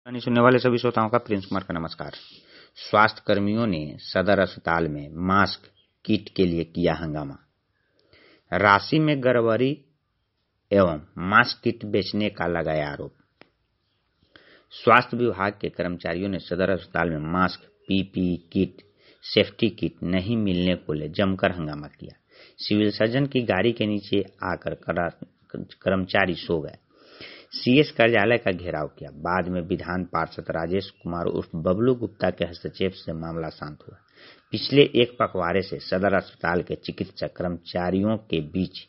कहानी सुनने वाले सभी श्रोताओं का प्रिंस कुमार का नमस्कार। स्वास्थ्य कर्मियों ने सदर अस्पताल में मास्क किट के लिए किया हंगामा। राशि में गड़बड़ी एवं मास्क किट बेचने का लगाया आरोप। स्वास्थ्य विभाग के कर्मचारियों ने सदर अस्पताल में mask, PPE kit, safety kit नहीं मिलने को ले जमकर हंगामा किया। सिविल सर्जन की गाड़ी के नीचे आकर कर्मचारी सो गए। सीएस कार्यालय का घेराव किया। बाद में विधान पार्षद राजेश कुमार उर्फ बबलू गुप्ता के हस्तक्षेप से मामला शांत हुआ। पिछले एक पखवाड़े से सदर अस्पताल के चिकित्सक कर्मचारियों के बीच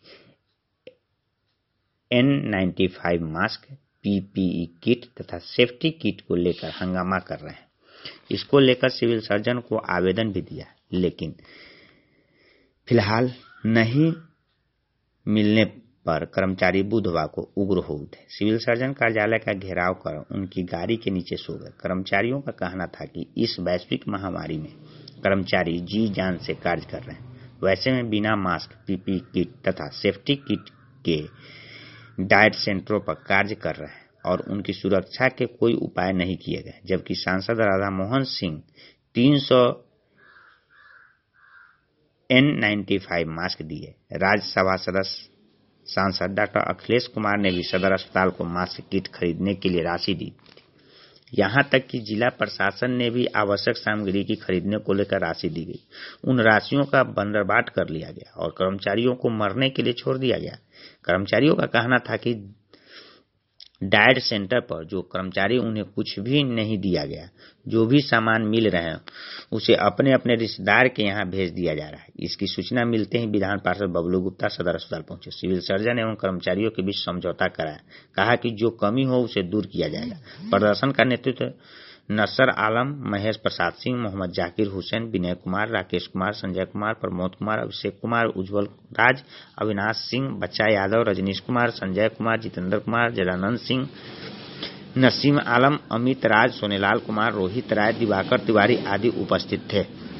N95 मास्क, पीपीई किट तथा सेफ्टी किट को लेकर हंगामा कर रहे हैं। इसको लेकर सिविल सर्जन को आवेदन भी दिया, लेकिन फिलहाल नहीं मिलने पर कर्मचारी बुधवार को उग्र हो उठे। सिविल सर्जन कार्यालय का घेराव कर उनकी गाड़ी के नीचे सो गए। कर्मचारियों का कहना था कि इस वैश्विक महामारी में कर्मचारी जी जान से कार्य कर रहे हैं। वैसे में बिना मास्क, पीपीई किट तथा सेफ्टी किट के डाइट सेंटरों पर कार्य कर रहे हैं और उनकी सुरक्षा के कोई उपाय नहीं किए गए। जबकि सांसद राधा मोहन सिंह 300 N95 मास्क दिए। राज्यसभा सदस्य सांसद डॉक्टर अखिलेश कुमार ने भी सदर अस्पताल को मास्क किट खरीदने के लिए राशि दी। यहां तक कि जिला प्रशासन ने भी आवश्यक सामग्री की खरीदने को लेकर राशि दी गई। उन राशियों का बंदरबाट कर लिया गया और कर्मचारियों को मरने के लिए छोड़ दिया गया। कर्मचारियों का कहना था कि डाइट सेंटर पर जो कर्मचारी उन्हें कुछ भी नहीं दिया गया, जो भी सामान मिल रहे हैं उसे अपने अपने रिश्तेदार के यहाँ भेज दिया जा रहा है। इसकी सूचना मिलते ही विधान पार्षद बबलू गुप्ता सदर अस्पताल पहुंचे। सिविल सर्जन एवं कर्मचारियों के बीच समझौता कराया। कहा कि जो कमी हो उसे दूर किया जाएगा। प्रदर्शन का नेतृत्व नसर आलम, महेश प्रसाद सिंह, मोहम्मद जाकिर हुसैन, विनय कुमार, राकेश कुमार, संजय कुमार, प्रमोद कुमार, अभिषेक कुमार, उज्जवल राज, अविनाश सिंह, बच्चा यादव, रजनीश कुमार, संजय कुमार, जितेंद्र कुमार, जलानंद सिंह, नसीम आलम, अमित राज, सोनेलाल कुमार, रोहित राय, दिवाकर तिवारी आदि उपस्थित थे।